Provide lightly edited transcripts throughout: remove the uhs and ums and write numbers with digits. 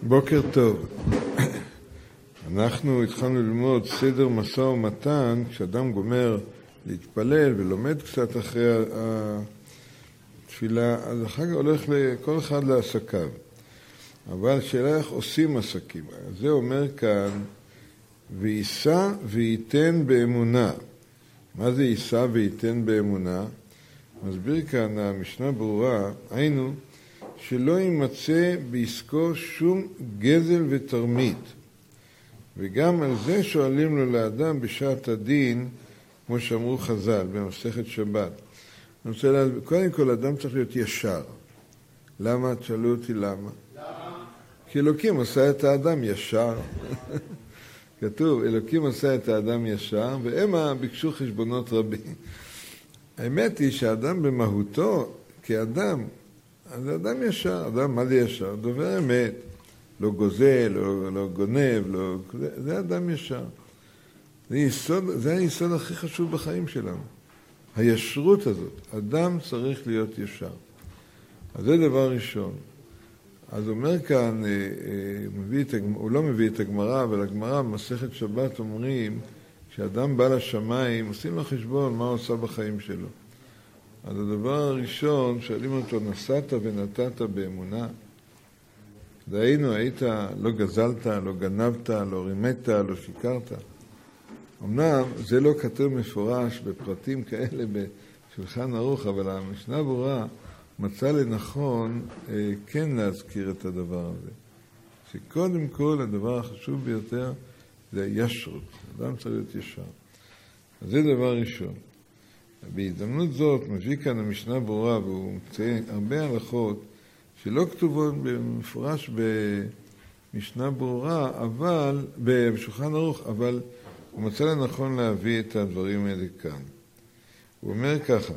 בוקר טוב. אנחנו התחלנו ללמוד סדר משא ומתן כשאדם גומר להתפלל ולומד קצת אחרי התפילה, אז אחר כך הולך לכל אחד לעסקיו. אבל שאלה איך עושים עסקים. זה אומר כאן, ויישא וייתן באמונה. מה זה יישא וייתן באמונה? מסביר כאן המשנה ברורה, היינו, שלא יימצא בעסקו שום גזל ותרמית. וגם על זה שואלים לו לאדם בשעת הדין, כמו שאמרו חז"ל במסכת שבת. אני רוצה להסביר, קודם כל אדם צריך להיות ישר. למה? תשאלו אותי למה. כי אלוקים עשה את האדם ישר. כתוב, אלוקים עשה את האדם ישר, והם ביקשו חשבונות רבים. האמת היא שהאדם במהותו, כאדם, אז האדם ישר, אדם מה זה ישר? דובר אמת, לא גוזל, לא גונב, זה אדם ישר. זה היסוד הכי חשוב בחיים שלנו. הישרות הזאת, אדם צריך להיות ישר. אז זה דבר ראשון. אז אומר כאן, הוא לא מביא את הגמרא, אבל הגמרא במסכת שבת אומרים, כשאדם בא לשמיים, עושים לו חשבון מה הוא עושה בחיים שלו. אז הדבר הראשון, שואלים אותו, נסעת ונתת באמונה? דהיינו, היית, לא גזלת, לא גנבת, לא רימת, לא שיקרת. אמנם זה לא כתוב מפורש בפרטים כאלה בשולחן ערוך, אבל המשנה ברורה מצא לנכון כן להזכיר את הדבר הזה. שקודם כל הדבר החשוב ביותר זה הישרות. אדם צריך להיות ישר. אז זה דבר ראשון. בהזדמנות זאת מביא כאן המשנה ברורה, והוא מציין הרבה הלכות שלא כתובות במפורש במשנה ברורה, אבל בשולחן ערוך, אבל הוא מצא לנכון להביא את הדברים האלה כאן. הוא אומר ככה,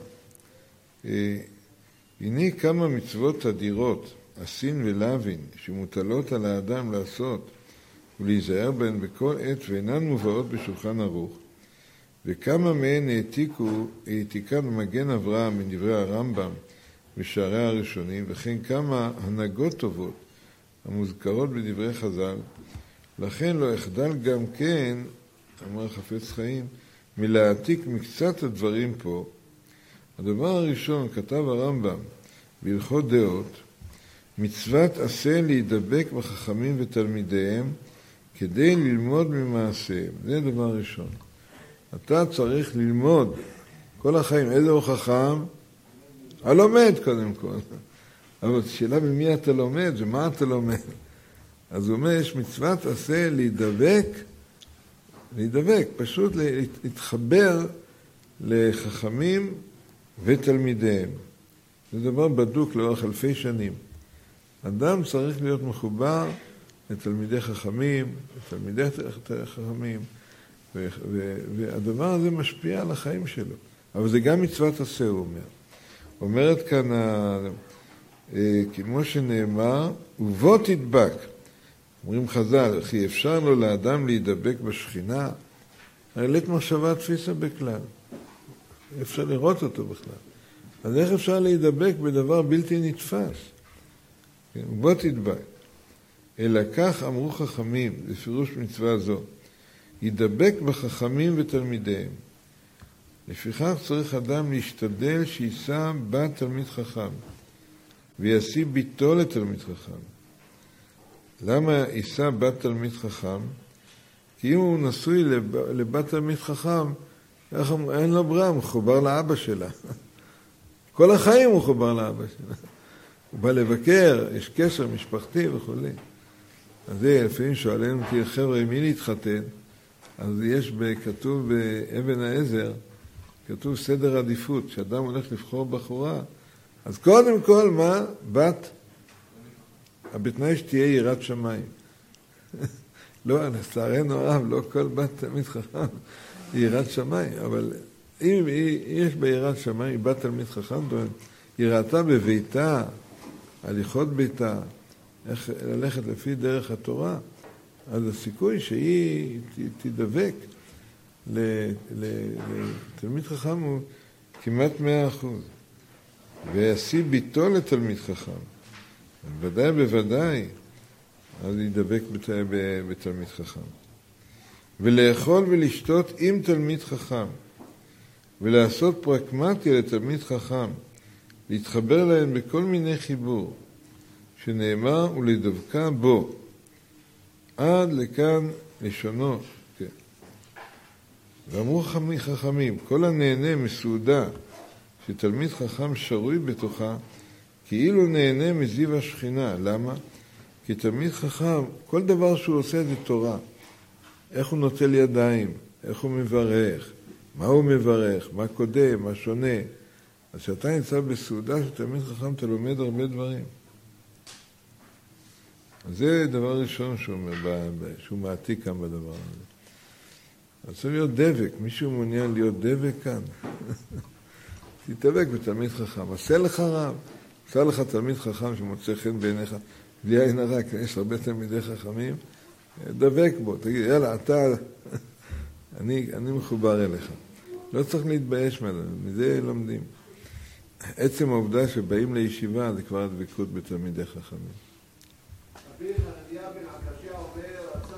הנה כמה מצוות אדירות, עשין ולהבין, שמוטלות על האדם לעשות ולהיזהר בהן בכל עת ואינן מובאות בשולחן ערוך, וכמה מהן העתיקן מגן אברהם מדברי הרמב"ם בשערי הראשונים, וכן כמה הנהגות טובות המוזכרות בדברי חז"ל. לכן לא אחדל גם כן, אמר חפץ חיים, מלהעתיק מקצת הדברים פה. הדבר הראשון, כתב הרמב"ם בהלכות דעות, מצוות עשה להידבק בחכמים ותלמידיהם כדי ללמוד ממעשיהם. זה דבר ראשון. אתה צריך ללמוד כל החיים. איזה הוא חכם? הלומד קודם כל. אבל שאלה ממי אתה לומד ומה אתה לומד. אז הוא אומר, יש מצוות עשה להידבק, פשוט להתחבר לחכמים ותלמידיהם. זה דבר בדוק לאורך אלפי שנים. אדם צריך להיות מחובר לתלמידי חכמים, לתלמידי חכמים, והדבר הזה משפיע על החיים שלו. אבל זה גם מצוות עשה, הוא אומר. אומרת כאן, כמו שנאמר, ובוא תדבק. אומרים חז"ל, כי אפשר לו לאדם להידבק בשכינה, העלית מחשבה תפיסה בכלל. אפשר לראות אותו בכלל. אז איך אפשר להידבק בדבר בלתי נתפס? ובוא תדבק. אלא כך אמרו חכמים, זה פירוש מצווה זו, ידבק בחכמים ותלמידיהם. לפיכך צריך אדם להשתדל שישא בת תלמיד חכם, וישיא ביתו לתלמיד חכם. למה יישא בת תלמיד חכם? כי אם הוא נשוי לבת תלמיד חכם, אין לו ברירה, הוא חובר לאבא שלה. כל החיים הוא חובר לאבא שלה. הוא בא לבקר, יש קשר משפחתי וכו'. אז זה, לפעמים שואלים אותי, חבר'ה, מי להתחתן? אז יש כתוב באבן העזר, כתוב סדר עדיפות, שאדם הולך לבחור בחורה, אז קודם כל מה? בת, בתנאי שתהיה יראת שמיים. לא, לצערנו הרב, לא כל בת תלמיד חכם היא יראת שמיים, אבל אם יש בה יראת שמיים, היא בת תלמיד חכם, היא ראתה בביתה, הליכות ביתה, איך ללכת לפי דרך התורה, אז הסיכוי שהיא תדבק לתלמיד חכם הוא כמעט 100%. וישיא ביתו לתלמיד חכם. בוודאי, אז להידבק בתלמיד חכם. ולאכול ולשתות עם תלמיד חכם, ולעשות פרקמטיה לתלמיד חכם, להתחבר להם בכל מיני חיבור, שנאמר ולדבקה בו. עד לכאן לשונו. כן. ואמרו חכמים, כל הנהנה מסעודה שתלמיד חכם שרוי בתוכה, כאילו נהנה מזיו השכינה. למה? כי תלמיד חכם, כל דבר שהוא עושה זה תורה. איך הוא נוטל ידיים, איך הוא מברך, מה הוא מברך, מה קודם, מה שונה. אז כשאתה נמצא בסעודה של תלמיד חכם, אתה לומד הרבה דברים. אז זה דבר ראשון שהוא אומר, שהוא מעתיק כאן בדבר הזה. אז צריך להיות דבק, מישהו מעוניין להיות דבק כאן. תתדבק בתלמיד חכם, עשה לך רב, עשה לך תלמיד חכם שמוצא חן בעיניך, בלי עין הרע, כי יש הרבה תלמידי חכמים, דבק בו, תגיד, יאללה, אתה, אני מחובר אליך. לא צריך להתבייש מזה לומדים. עצם העובדה שבאים לישיבה זה כבר הדבקות בתלמידי חכמים. רבי חנניה בן עקשיא אומר